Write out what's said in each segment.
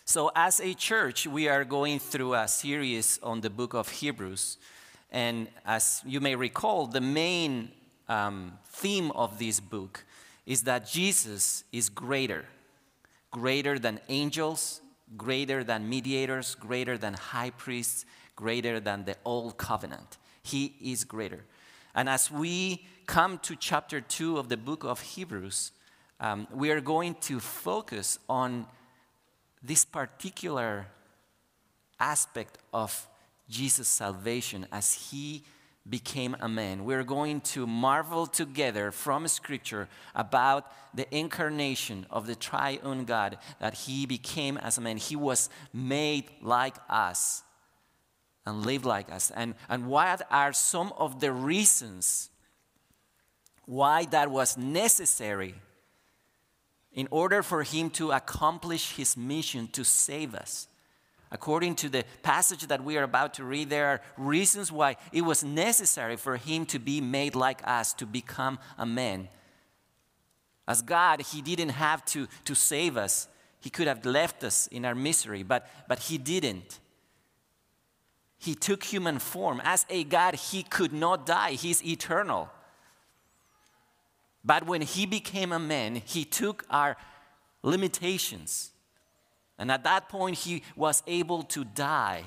So as a church, we are going through a series on the book of Hebrews. And as you may recall, the main theme of this book is that Jesus is greater than angels, greater than mediators, greater than high priests, greater than the old covenant. He is greater. And as we come to chapter 2 of the book of Hebrews, we are going to focus on this particular aspect of Jesus' salvation as he became a man. We're going to marvel together from Scripture about the incarnation of the triune God, that he became as a man. He was made like us and lived like us. And what are some of the reasons why that was necessary in order for him to accomplish his mission to save us? According to the passage that we are about to read, there are reasons why it was necessary for him to be made like us, to become a man. As God, he didn't have to save us. He could have left us in our misery, but he didn't. He took human form. As a God, he could not die. He's eternal. But when he became a man, he took our limitations. And at that point, he was able to die.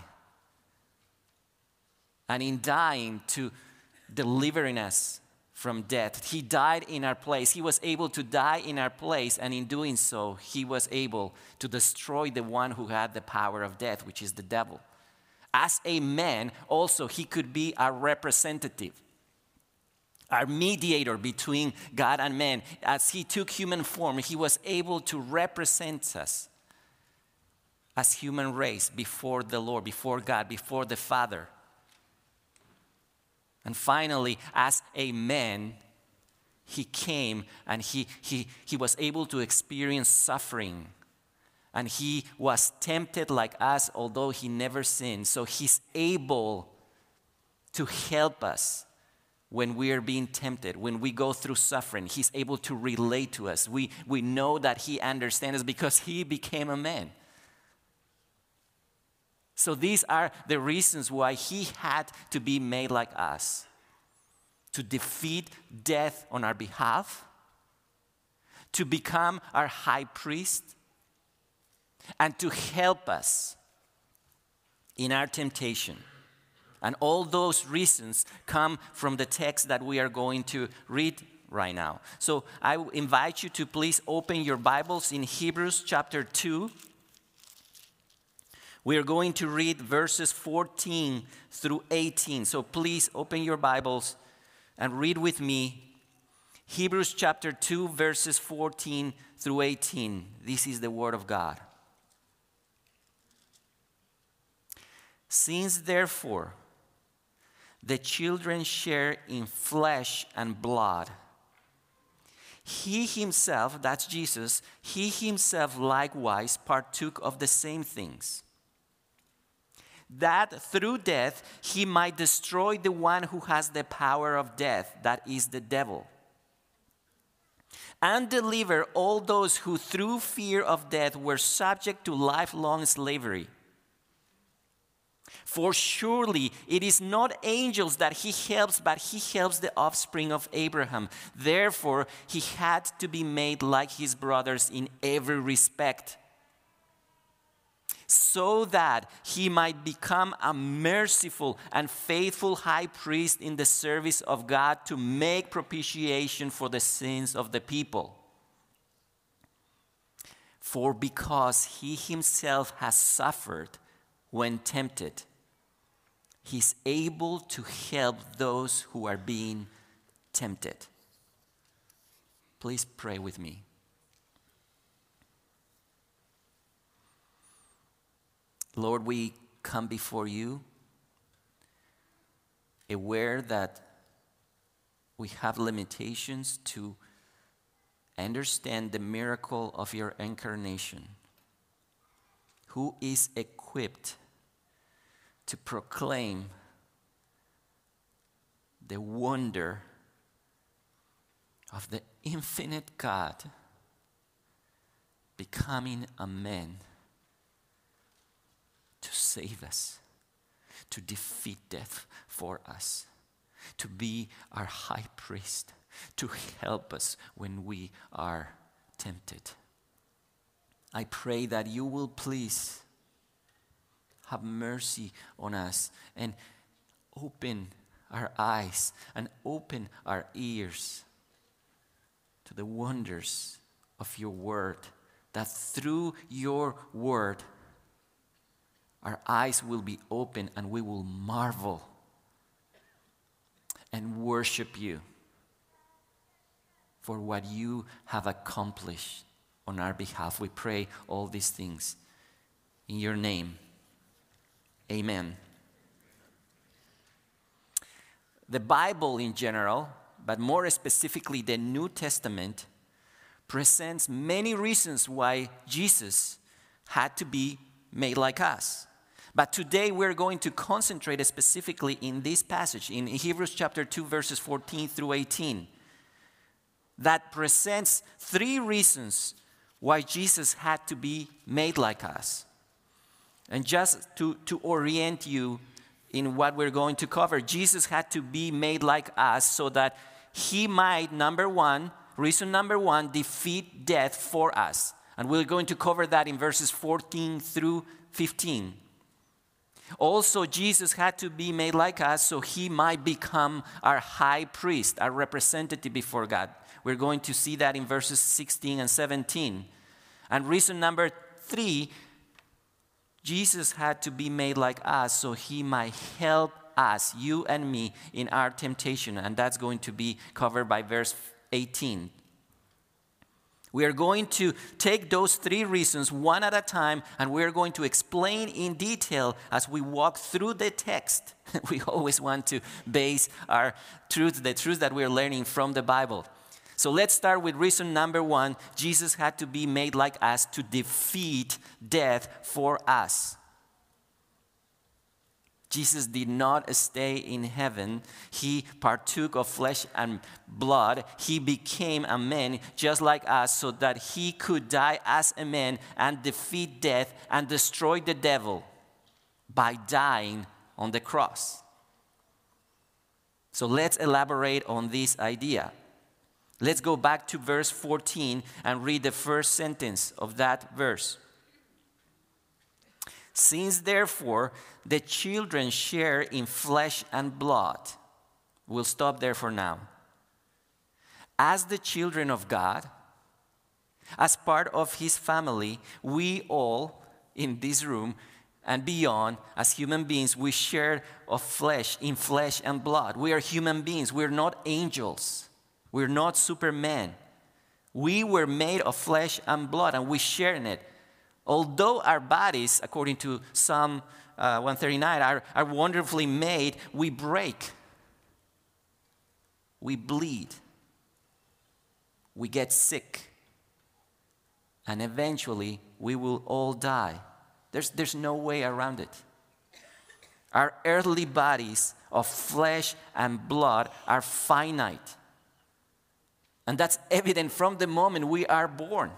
And in dying, to delivering us from death. He died in our place. He was able to die in our place. And in doing so, he was able to destroy the one who had the power of death, which is the devil. As a man, also, he could be our representative, our mediator between God and man. As he took human form, he was able to represent us as human race before the Lord, before God, before the Father. And finally, as a man, he came and he was able to experience suffering. And he was tempted like us, although he never sinned. So he's able to help us when we are being tempted, when we go through suffering. He's able to relate to us. We know that he understands us because he became a man. So these are the reasons why he had to be made like us, to defeat death on our behalf, to become our high priest, and to help us in our temptation. And all those reasons come from the text that we are going to read right now. So I invite you to please open your Bibles in Hebrews chapter 2. We are going to read verses 14 through 18. So please open your Bibles and read with me Hebrews chapter 2, verses 14 through 18. This is the Word of God. Since therefore the children share in flesh and blood, he himself, that's Jesus, he himself likewise partook of the same things, that through death he might destroy the one who has the power of death, that is the devil, and deliver all those who through fear of death were subject to lifelong slavery. For surely it is not angels that he helps, but he helps the offspring of Abraham. Therefore, he had to be made like his brothers in every respect, so that he might become a merciful and faithful high priest in the service of God to make propitiation for the sins of the people. For because he himself has suffered when tempted, he's able to help those who are being tempted. Please pray with me. Lord, we come before you aware that we have limitations to understand the miracle of your incarnation. Who is equipped to proclaim the wonder of the infinite God becoming a man save us, to defeat death for us, to be our high priest, to help us when we are tempted. I pray that you will please have mercy on us and open our eyes and open our ears to the wonders of your word, that through your word our eyes will be open and we will marvel and worship you for what you have accomplished on our behalf. We pray all these things in your name. Amen. The Bible in general, but more specifically the New Testament, presents many reasons why Jesus had to be made like us. But today we're going to concentrate specifically in this passage, in Hebrews chapter 2, verses 14 through 18, that presents 3 reasons why Jesus had to be made like us. And just to orient you in what we're going to cover, Jesus had to be made like us so that he might, reason number one, defeat death for us. And we're going to cover that in verses 14 through 15. Also, Jesus had to be made like us so he might become our high priest, our representative before God. We're going to see that in verses 16 and 17. And reason number 3, Jesus had to be made like us so he might help us, you and me, in our temptation. And that's going to be covered by verse 18. We are going to take those 3 reasons one at a time, and we're going to explain in detail as we walk through the text. We always want to base our truth, the truth that we're learning from the Bible. So let's start with reason number 1. Jesus had to be made like us to defeat death for us. Jesus did not stay in heaven. He partook of flesh and blood. He became a man just like us so that he could die as a man and defeat death and destroy the devil by dying on the cross. So let's elaborate on this idea. Let's go back to verse 14 and read the first sentence of that verse. Since therefore the children share in flesh and blood, we'll stop there for now. As the children of God, as part of his family, we all in this room and beyond, as human beings, we share of flesh in flesh and blood. We are human beings. We're not angels. We're not Superman. We were made of flesh and blood, and we share in it. Although our bodies, according to Psalm 139, are wonderfully made, we break. We bleed. We get sick. And eventually, we will all die. There's no way around it. Our earthly bodies of flesh and blood are finite. And that's evident from the moment we are born.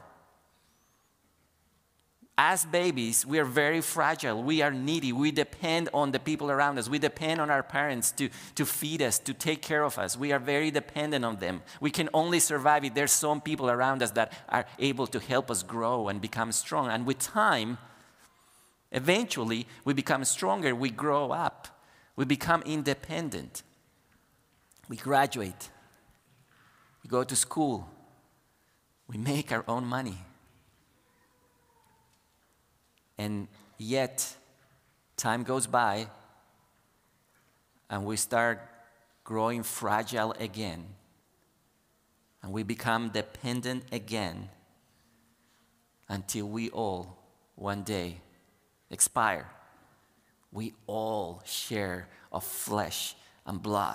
As babies, we are very fragile. We are needy. We depend on the people around us. We depend on our parents to feed us, to take care of us. We are very dependent on them. We can only survive if there's some people around us that are able to help us grow and become strong. And with time, eventually, we become stronger. We grow up. We become independent. We graduate. We go to school. We make our own money. And yet, time goes by, and we start growing fragile again. And we become dependent again until we all, one day, expire. We all share of flesh and blood.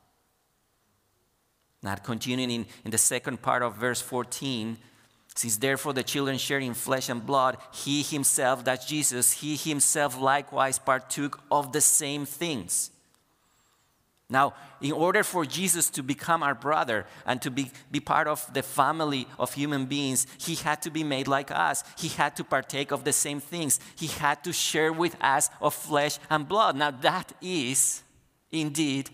Now, continuing in the second part of verse 14, since therefore the children share in flesh and blood, he himself, that's Jesus, he himself likewise partook of the same things. Now, in order for Jesus to become our brother and to be part of the family of human beings, he had to be made like us. He had to partake of the same things. He had to share with us of flesh and blood. Now, that is indeed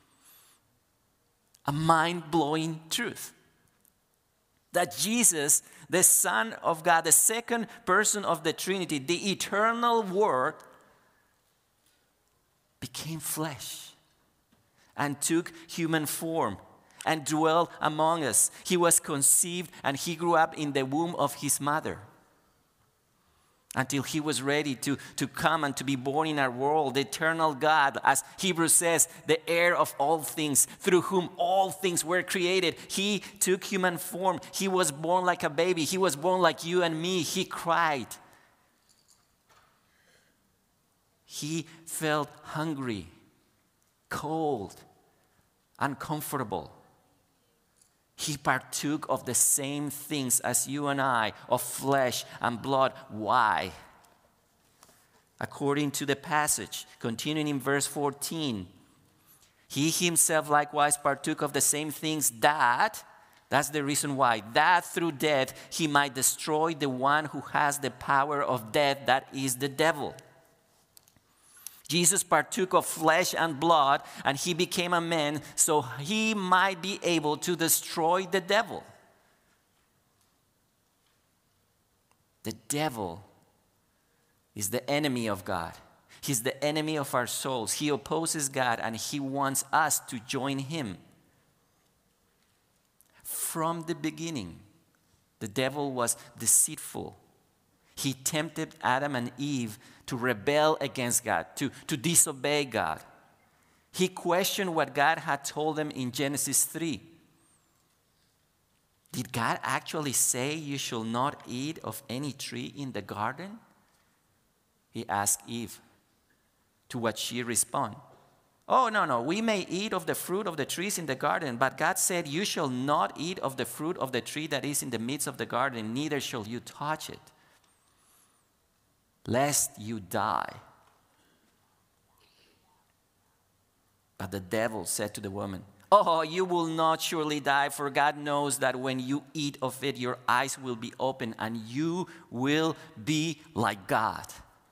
a mind-blowing truth. That Jesus, the Son of God, the second person of the Trinity, the eternal Word, became flesh and took human form and dwelt among us. He was conceived and he grew up in the womb of his mother until he was ready to come and to be born in our world. The eternal God, as Hebrews says, the heir of all things, through whom all things were created. He took human form. He was born like a baby. He was born like you and me. He cried. He felt hungry, cold, uncomfortable. He partook of the same things as you and I, of flesh and blood. Why? According to the passage, continuing in verse 14, he himself likewise partook of the same things that's the reason why, that through death he might destroy the one who has the power of death, that is the devil. Jesus partook of flesh and blood, and he became a man so he might be able to destroy the devil. The devil is the enemy of God. He's the enemy of our souls. He opposes God, and he wants us to join him. From the beginning, the devil was deceitful. He tempted Adam and Eve to rebel against God, to disobey God. He questioned what God had told them in Genesis 3. Did God actually say you shall not eat of any tree in the garden? He asked Eve, to what she responded. Oh, no, we may eat of the fruit of the trees in the garden, but God said you shall not eat of the fruit of the tree that is in the midst of the garden, neither shall you touch it, lest you die. But the devil said to the woman, oh, you will not surely die, for God knows that when you eat of it, your eyes will be open and you will be like God.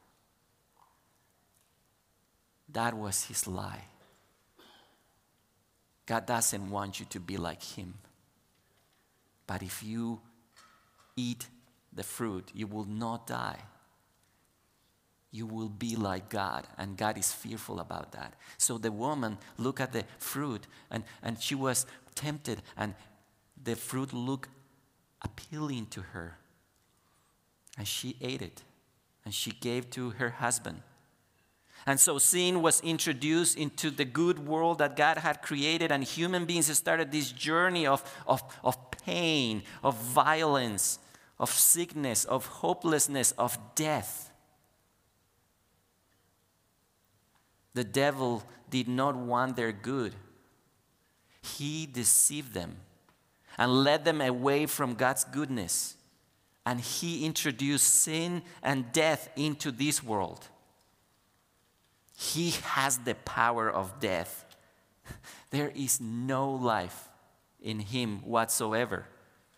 That was his lie. God doesn't want you to be like him. But if you eat the fruit, you will not die. You will be like God, and God is fearful about that. So the woman looked at the fruit, and she was tempted, and the fruit looked appealing to her. And she ate it, and she gave to her husband. And so sin was introduced into the good world that God had created, and human beings started this journey of pain, of violence, of sickness, of hopelessness, of death. The devil did not want their good. He deceived them and led them away from God's goodness. And he introduced sin and death into this world. He has the power of death. There is no life in him whatsoever.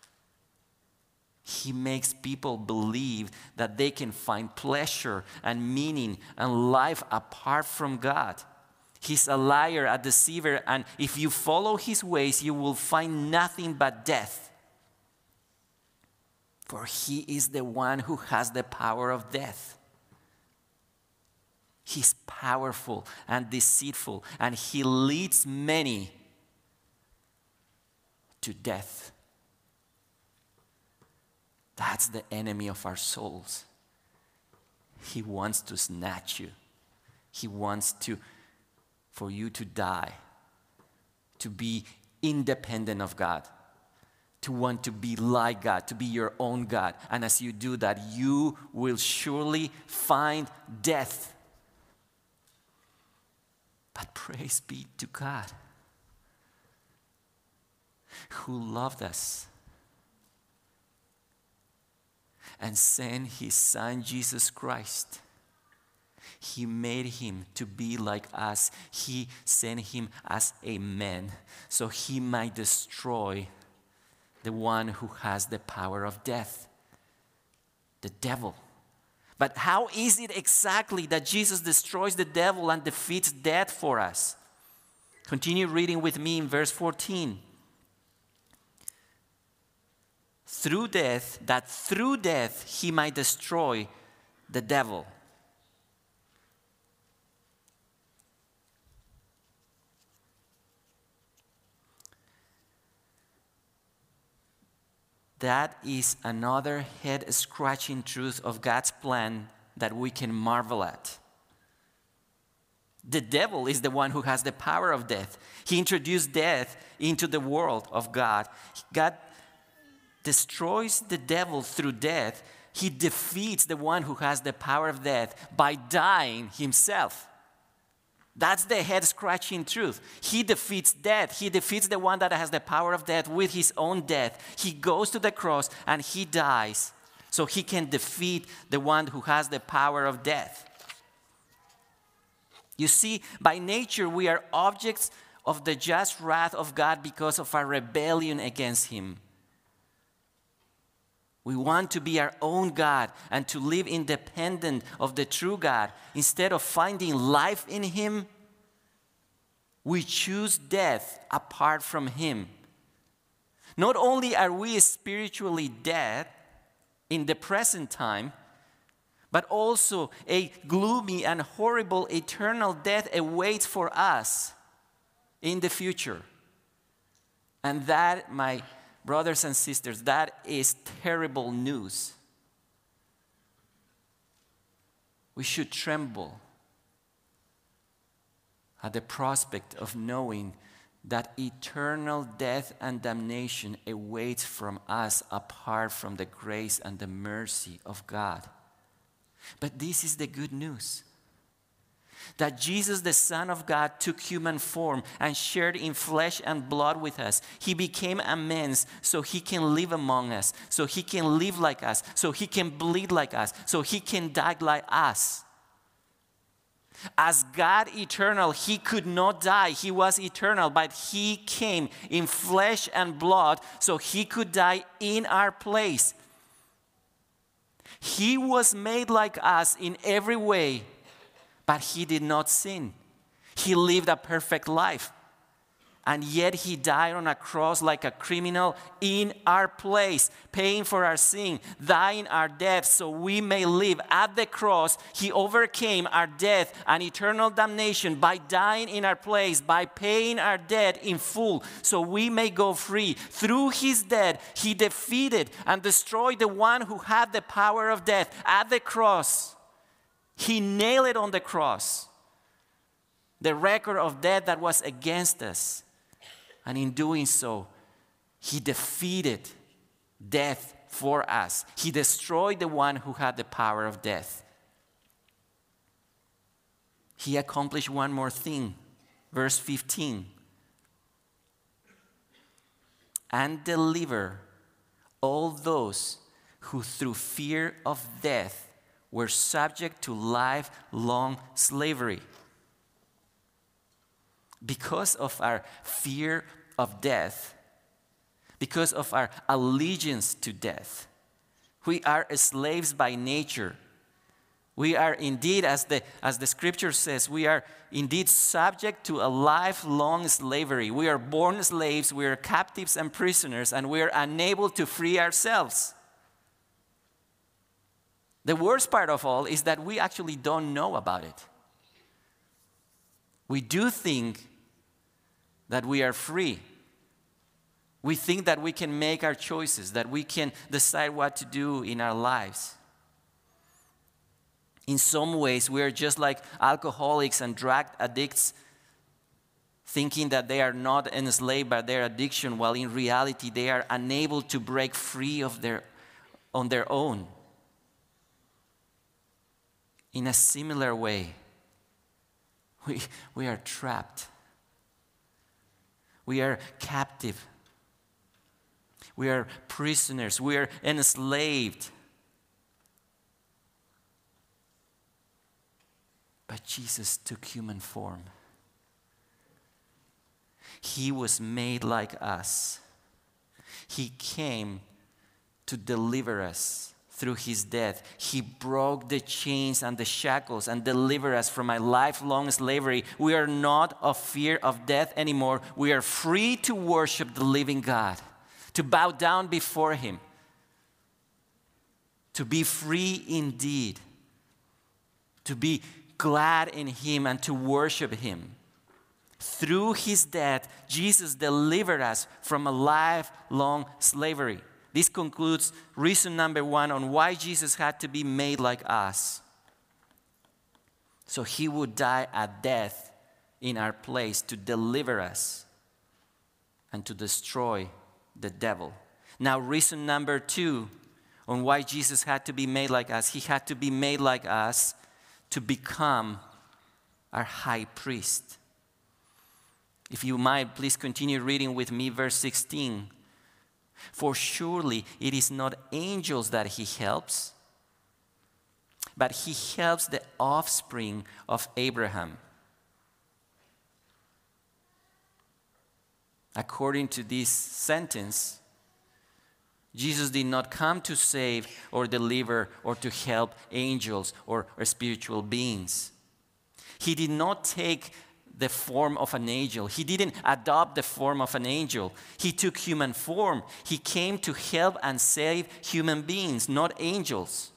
He makes people believe that they can find pleasure and meaning and life apart from God. He's a liar, a deceiver, and if you follow his ways, you will find nothing but death. For he is the one who has the power of death. He's powerful and deceitful, and he leads many to death. That's the enemy of our souls. He wants to snatch you. He wants for you to die, to be independent of God, to want to be like God, to be your own God. And as you do that, you will surely find death. But praise be to God, who loved us and sent his Son, Jesus Christ, He made him to be like us. He sent him as a man so he might destroy the one who has the power of death, the devil. But how is it exactly that Jesus destroys the devil and defeats death for us? Continue reading with me in verse 14. Through death he might destroy the devil. That is another head-scratching truth of God's plan that we can marvel at. The devil is the one who has the power of death. He introduced death into the world of God. God destroys the devil through death. He defeats the one who has the power of death by dying himself. That's the head-scratching truth. He defeats death. He defeats the one that has the power of death with his own death. He goes to the cross and he dies so he can defeat the one who has the power of death. You see, by nature we are objects of the just wrath of God because of our rebellion against him. We want to be our own God and to live independent of the true God. Instead of finding life in him, we choose death apart from him. Not only are we spiritually dead in the present time, but also a gloomy and horrible eternal death awaits for us in the future. And that, my brothers and sisters, that is terrible news. We should tremble at the prospect of knowing that eternal death and damnation awaits from us apart from the grace and the mercy of God. But this is the good news. That Jesus, the Son of God, took human form and shared in flesh and blood with us. He became a man so he can live among us, so he can live like us, so he can bleed like us, so he can die like us. As God eternal, he could not die. He was eternal, but he came in flesh and blood so he could die in our place. He was made like us in every way, but he did not sin. He lived a perfect life. And yet he died on a cross like a criminal in our place, paying for our sin, dying our death so we may live. At the cross, he overcame our death and eternal damnation by dying in our place, by paying our debt in full so we may go free. Through his death, he defeated and destroyed the one who had the power of death. At the cross, he nailed it on the cross, the record of death that was against us. And in doing so, he defeated death for us. He destroyed the one who had the power of death. He accomplished one more thing. Verse 15. And deliver all those who through fear of death were subject to lifelong slavery. Because of our fear of death, because of our allegiance to death, we are slaves by nature. We are indeed, as the scripture says, we are indeed subject to a lifelong slavery. We are born slaves, we are captives and prisoners, and we are unable to free ourselves. The worst part of all is that we actually don't know about it. We do think that we are free. We think that we can make our choices, that we can decide what to do in our lives. In some ways, we are just like alcoholics and drug addicts, thinking that they are not enslaved by their addiction, while in reality they are unable to break free on their own. In a similar way, we are trapped. We are captive. We are prisoners. We are enslaved. Jesus took human form. He was made like us. He came to deliver us through his death. He broke the chains and the shackles and delivered us from a lifelong slavery. We are not of fear of death anymore. We are free to worship the living God, to bow down before him, to be free indeed, to be glad in him and to worship him. Through his death, Jesus delivered us from a lifelong slavery. This concludes reason number 1 on why Jesus had to be made like us. So he would die a death in our place to deliver us and to destroy the devil. Now, reason number 2 on why Jesus had to be made like us. He had to be made like us to become our high priest. If you might, please continue reading with me verse 16. For surely it is not angels that he helps, but he helps the offspring of Abraham. According to this sentence, Jesus did not come to save or deliver or to help angels or spiritual beings. He did not take the form of an angel. He didn't adopt the form of an angel. He took human form. He came to help and save human beings, not angels.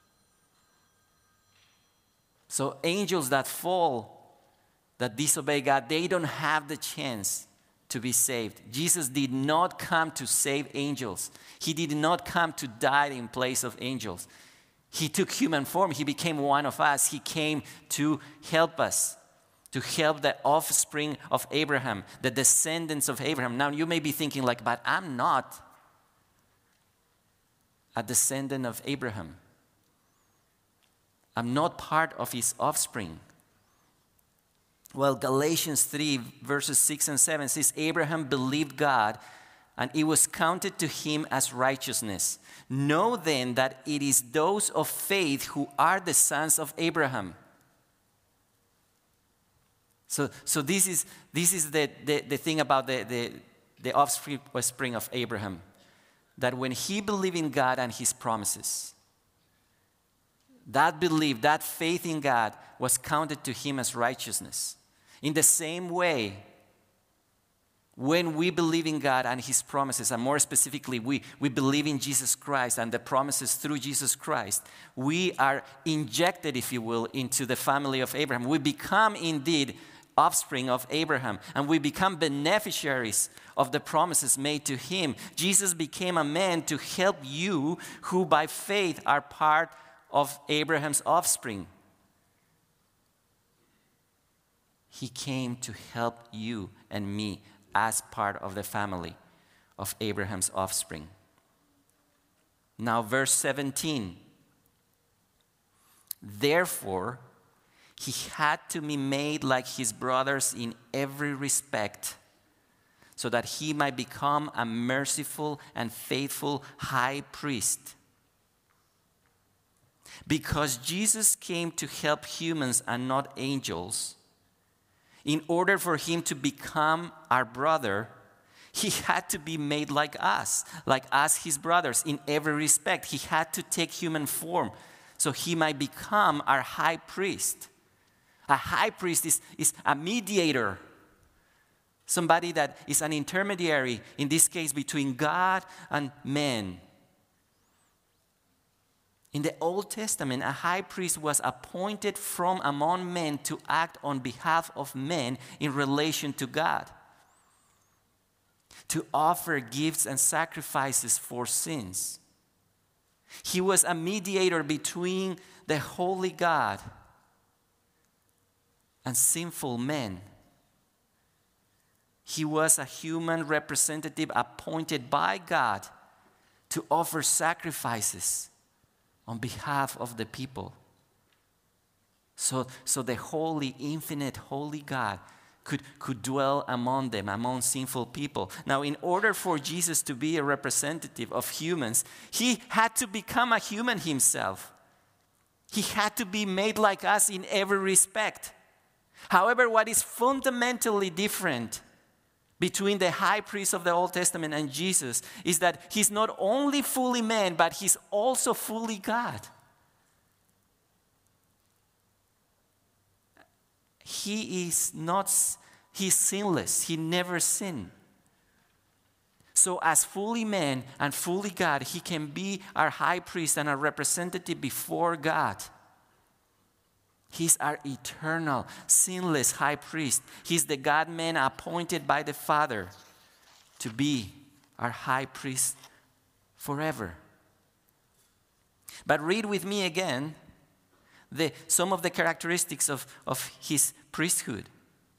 So angels that fall, that disobey God, they don't have the chance to be saved. Jesus did not come to save angels. He did not come to die in place of angels. He took human form. He became one of us. He came to help us, to help the offspring of Abraham, the descendants of Abraham. Now you may be thinking like, but I'm not a descendant of Abraham. I'm not part of his offspring. Well, Galatians 3 verses 6 and 7 says, Abraham believed God and it was counted to him as righteousness. Know then that it is those of faith who are the sons of Abraham. So this is the thing about the offspring of Abraham, that when he believed in God and his promises, that belief, that faith in God was counted to him as righteousness. In the same way, when we believe in God and his promises, and more specifically, we believe in Jesus Christ and the promises through Jesus Christ, we are injected, if you will, into the family of Abraham. We become indeed offspring of Abraham, and we become beneficiaries of the promises made to him. Jesus became a man to help you who by faith are part of Abraham's offspring. He came to help you and me as part of the family of Abraham's offspring. Now, verse 17. Therefore, he had to be made like his brothers in every respect, so that he might become a merciful and faithful high priest. Because Jesus came to help humans and not angels, in order for him to become our brother, he had to be made like us his brothers in every respect. He had to take human form so he might become our high priest. A high priest is a mediator, somebody that is an intermediary, in this case between God and men. In the Old Testament, a high priest was appointed from among men to act on behalf of men in relation to God, to offer gifts and sacrifices for sins. He was a mediator between the holy God and sinful men. He was a human representative appointed by God to offer sacrifices on behalf of the people. So the holy, infinite, holy God could dwell among them, among sinful people. Now, in order for Jesus to be a representative of humans, he had to become a human himself. He had to be made like us in every respect. However, what is fundamentally different between the high priest of the Old Testament and Jesus is that he's not only fully man, but he's also fully God. He's sinless. He never sinned. So as fully man and fully God, he can be our high priest and our representative before God. He's our eternal, sinless high priest. He's the God-man appointed by the Father to be our high priest forever. But read with me again some of the characteristics of his priesthood.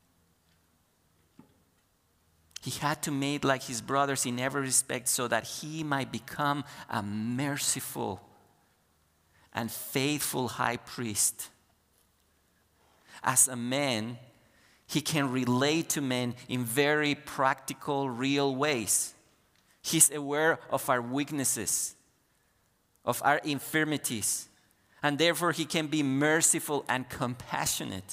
He had to made like his brothers in every respect so that he might become a merciful and faithful high priest. As a man, he can relate to men in very practical, real ways. He's aware of our weaknesses, of our infirmities, and therefore he can be merciful and compassionate.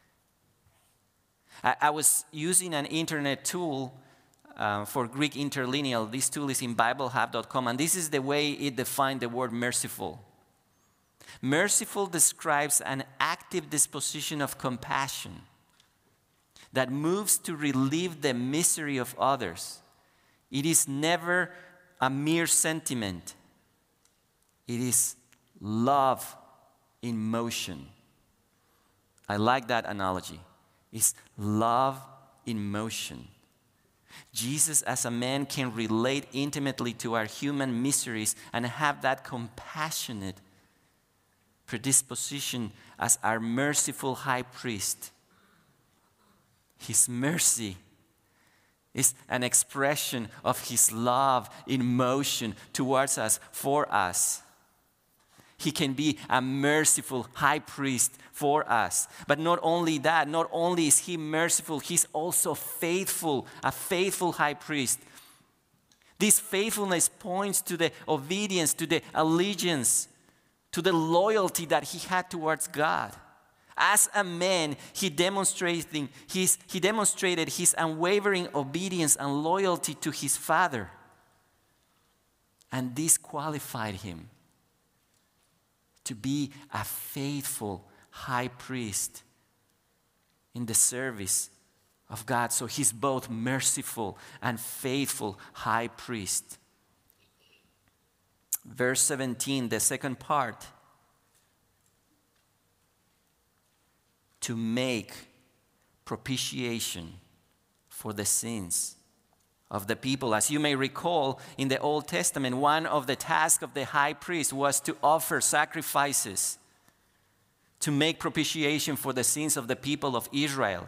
I was using an internet tool for Greek interlineal. This tool is in BibleHub.com, and this is the way it defined the word merciful. Merciful describes an active disposition of compassion that moves to relieve the misery of others. It is never a mere sentiment. It is love in motion. I like that analogy. It's love in motion. Jesus as a man can relate intimately to our human miseries and have that compassionate predisposition as our merciful high priest. His mercy is an expression of his love in motion towards us, for us. He can be a merciful high priest for us. But not only that, not only is he merciful, he's also faithful, a faithful high priest. This faithfulness points to the obedience, to the allegiance, to the loyalty that he had towards God. As a man, he demonstrated his unwavering obedience and loyalty to his Father. And this qualified him to be a faithful high priest in the service of God. So he's both merciful and faithful high priest. Verse 17, the second part. To make propitiation for the sins of the people. As you may recall, in the Old Testament, one of the tasks of the high priest was to offer sacrifices to make propitiation for the sins of the people of Israel.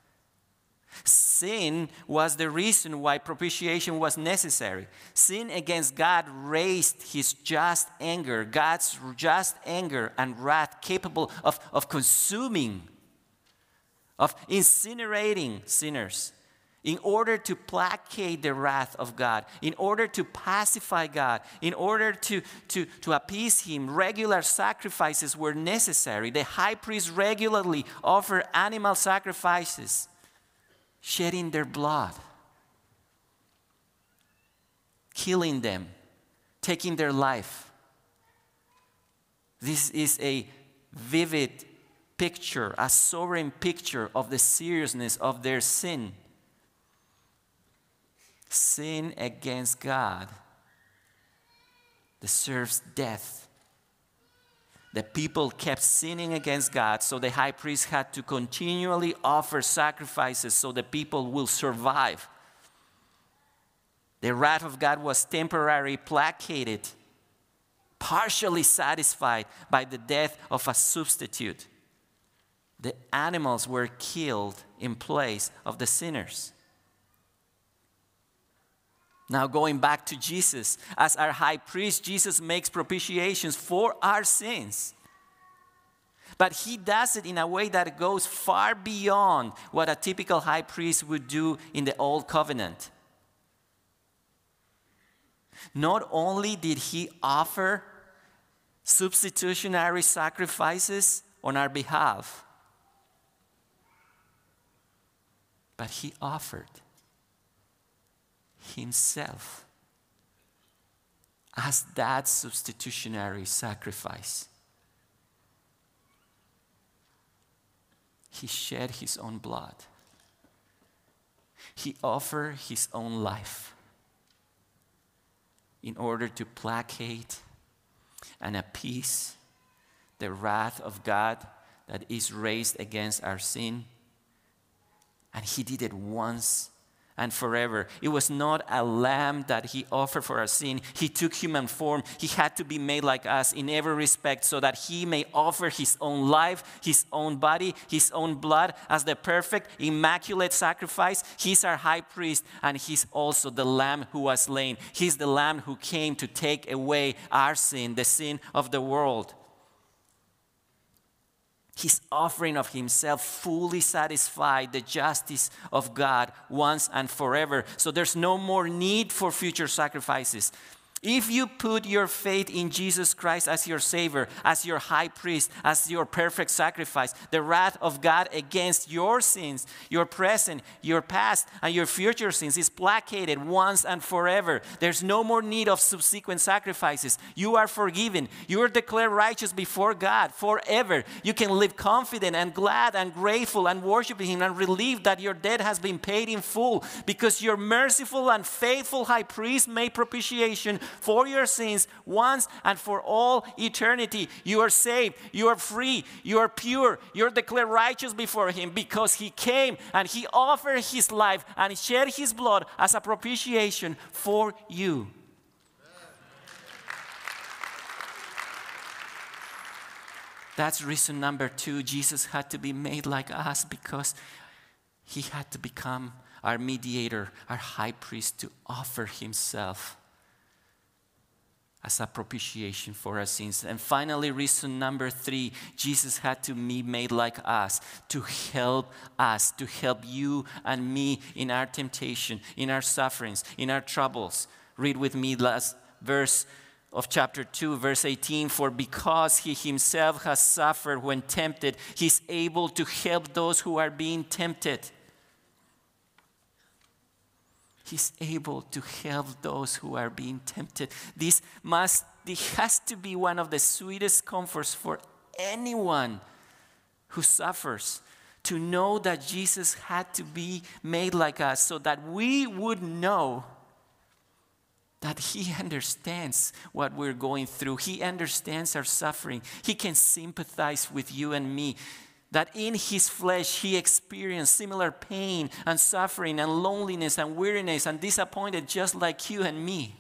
Sin was the reason why propitiation was necessary. Sin against God raised his just anger, God's just anger and wrath capable of consuming, of incinerating sinners in order to placate the wrath of God, in order to pacify God, in order to appease him. Regular sacrifices were necessary. The high priest regularly offered animal sacrifices, shedding their blood, killing them, taking their life. This is a vivid picture, a sobering picture of the seriousness of their sin. Sin against God deserves death. The people kept sinning against God, so the high priest had to continually offer sacrifices so the people will survive. The wrath of God was temporarily placated, partially satisfied by the death of a substitute. The animals were killed in place of the sinners. Now going back to Jesus, as our high priest, Jesus makes propitiations for our sins. But he does it in a way that goes far beyond what a typical high priest would do in the Old Covenant. Not only did he offer substitutionary sacrifices on our behalf. But he offered himself as that substitutionary sacrifice. He shed his own blood. He offered his own life in order to placate and appease the wrath of God that is raised against our sin. And he did it once and forever. It was not a lamb that he offered for our sin. He took human form. He had to be made like us in every respect so that he may offer his own life, his own body, his own blood as the perfect, immaculate sacrifice. He's our high priest, and he's also the lamb who was slain. He's the lamb who came to take away our sin, the sin of the world. His offering of himself fully satisfied the justice of God once and forever. So there's no more need for future sacrifices. If you put your faith in Jesus Christ as your Savior, as your high priest, as your perfect sacrifice, the wrath of God against your sins, your present, your past, and your future sins is placated once and forever. There's no more need of subsequent sacrifices. You are forgiven. You are declared righteous before God forever. You can live confident and glad and grateful and worshiping Him and relieved that your debt has been paid in full because your merciful and faithful high priest made propitiation for your sins once and for all eternity. You are saved. You are free. You are pure. You are declared righteous before Him because He came and He offered His life and shed His blood as a propitiation for you. That's reason number 2. Jesus had to be made like us because He had to become our mediator, our high priest, to offer Himself as a propitiation for our sins. And finally, reason number 3, Jesus had to be made like us, to help you and me in our temptation, in our sufferings, in our troubles. Read with me last verse of chapter 2, verse 18. For because He Himself has suffered when tempted, He's able to help those who are being tempted. He's able to help those who are being tempted. This has to be one of the sweetest comforts for anyone who suffers, to know that Jesus had to be made like us so that we would know that He understands what we're going through. He understands our suffering. He can sympathize with you and me. That in His flesh He experienced similar pain and suffering and loneliness and weariness and disappointed just like you and me.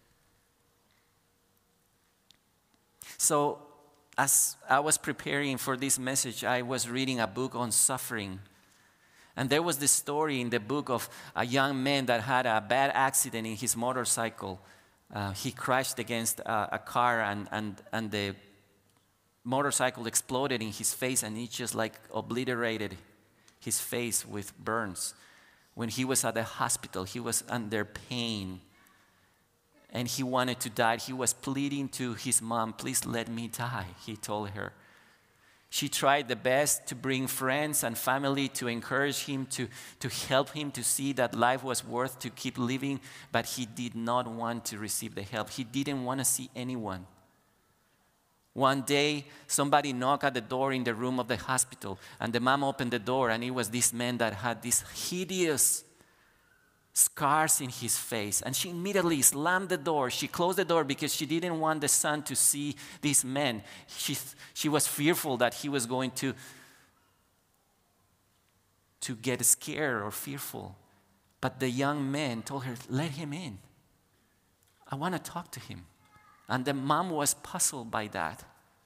So as I was preparing for this message, I was reading a book on suffering. And there was this story in the book of a young man that had a bad accident in his motorcycle. He crashed against a car and the motorcycle exploded in his face, and it just like obliterated his face with burns. When he was at the hospital, he was under pain and he wanted to die. He was pleading to his mom, "Please let me die," he told her. She tried the best to bring friends and family to encourage him, to help him to see that life was worth to keep living, but he did not want to receive the help. He didn't want to see anyone. One day, somebody knocked at the door in the room of the hospital, and the mom opened the door, and it was this man that had these hideous scars in his face. And she immediately slammed the door. She closed the door because she didn't want the son to see this man. She was fearful that he was going to get scared or fearful. But the young man told her, "Let him in. I want to talk to him." And the mom was puzzled by that.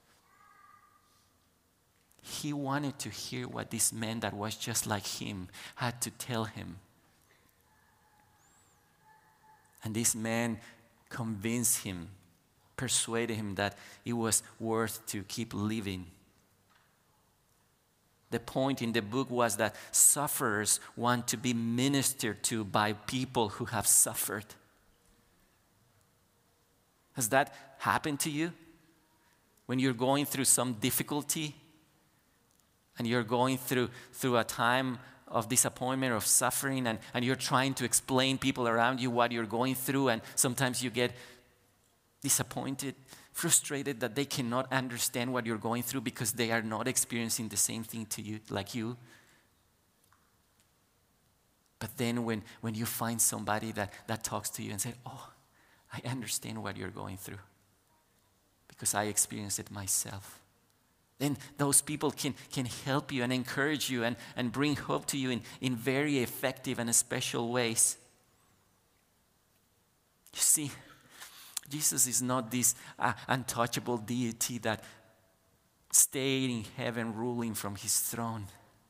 He wanted to hear what this man that was just like him had to tell him. And this man convinced him, persuaded him that it was worth to keep living. The point in the book was that sufferers want to be ministered to by people who have suffered. Has that happened to you? when you're going through some difficulty and you're going through a time of disappointment, of suffering, and you're trying to explain people around you what you're going through, and sometimes you get disappointed, frustrated that they cannot understand what you're going through because they are not experiencing the same thing to you like you. But then when you find somebody that talks to you and says, oh, I understand what you're going through because I experienced it myself. Then those people can help you and encourage you and bring hope to you in very effective and special ways. You see, Jesus is not this untouchable deity that stayed in heaven ruling from his throne.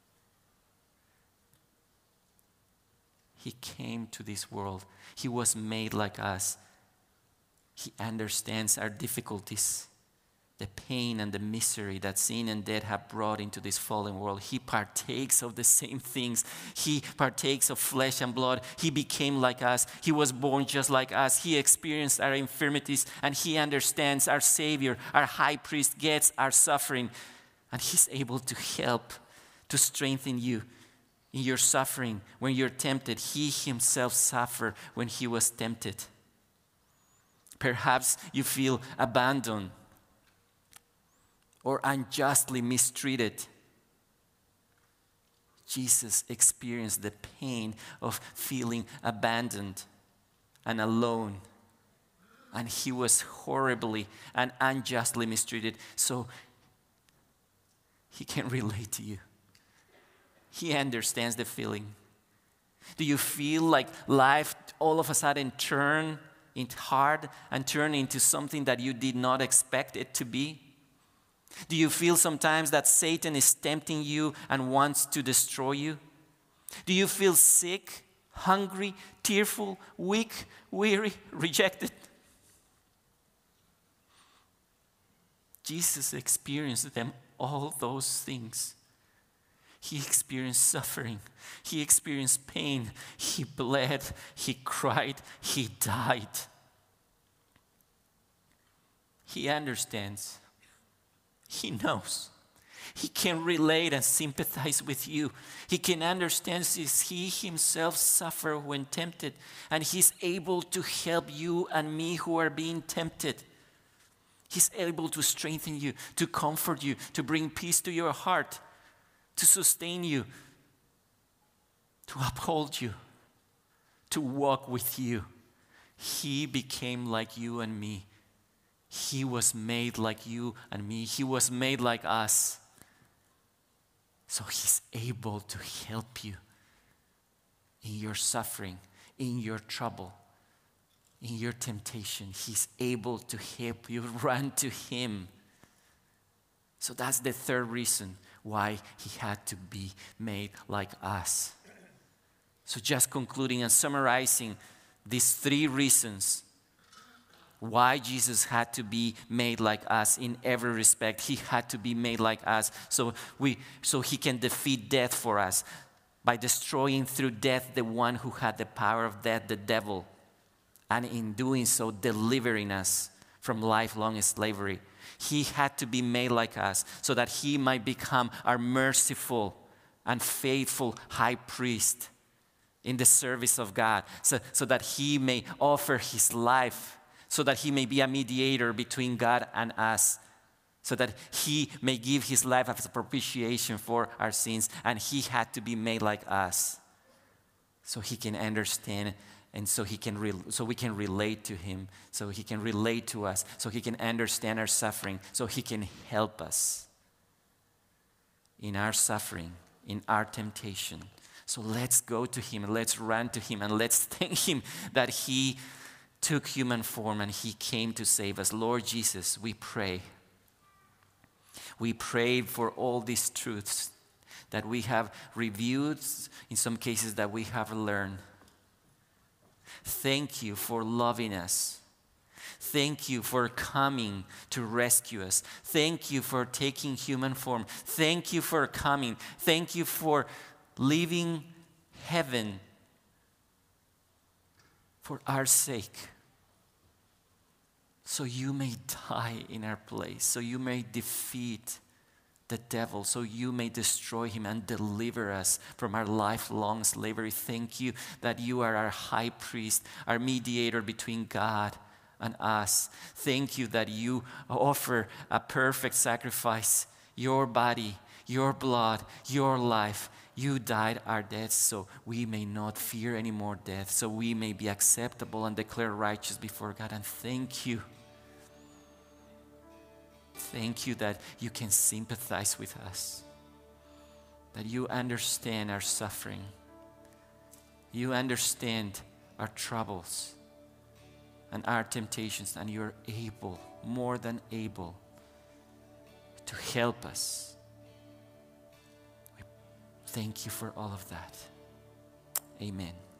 He came to this world. He was made like us. He understands our difficulties, the pain and the misery that sin and death have brought into this fallen world. He partakes of the same things. He partakes of flesh and blood. He became like us. He was born just like us. He experienced our infirmities, and he understands our Savior, our high priest gets our suffering, and he's able to help, to strengthen you in your suffering when you're tempted. He himself suffered when he was tempted. Perhaps you feel abandoned or unjustly mistreated. Jesus experienced the pain of feeling abandoned and alone. And he was horribly and unjustly mistreated. So he can relate to you. He understands the feeling. Do you feel like life all of a sudden turned hard and turned into something that you did not expect it to be? Do you feel sometimes that Satan is tempting you and wants to destroy you? Do you feel sick, hungry, tearful, weak, weary, rejected? Jesus experienced them, all those things. He experienced suffering. He experienced pain. He bled. He cried. He died. He understands. He knows. He can relate and sympathize with you. He can understand since he himself suffered when tempted, and he's able to help you and me who are being tempted. He's able to strengthen you, to comfort you, to bring peace to your heart, to sustain you, to uphold you, to walk with you. He became like you and me. He was made like you and me. He was made like us. So he's able to help you in your suffering, in your trouble, in your temptation. He's able to help you. Run to him. So that's the third reason why he had to be made like us. So just concluding and summarizing these three reasons why Jesus had to be made like us in every respect. He had to be made like us so he can defeat death for us by destroying through death the one who had the power of death, the devil, and in doing so delivering us from lifelong slavery. He had to be made like us so that he might become our merciful and faithful high priest in the service of God, so that he may offer his life, so that he may be a mediator between God and us, so that he may give his life as a propitiation for our sins. And he had to be made like us so he can understand, and so we can relate to him, so he can relate to us, so he can understand our suffering, so he can help us in our suffering, in our temptation. So let's go to him, let's run to him, and let's thank him that he took human form and he came to save us. Lord Jesus, we pray. We pray for all these truths that we have reviewed, in some cases that we have learned. Thank you for loving us. Thank you for coming to rescue us. Thank you for taking human form. Thank you for coming. Thank you for leaving heaven for our sake. so you may die in our place, so you may defeat the devil, so you may destroy him and deliver us from our lifelong slavery. Thank you that you are our high priest, our mediator between God and us. Thank you that you offer a perfect sacrifice, your body, your blood, your life. You died our deaths so we may not fear any more death, so we may be acceptable and declared righteous before God. And thank you. Thank you that you can sympathize with us, that you understand our suffering, you understand our troubles and our temptations, and you're able, more than able, to help us. We thank you for all of that. Amen.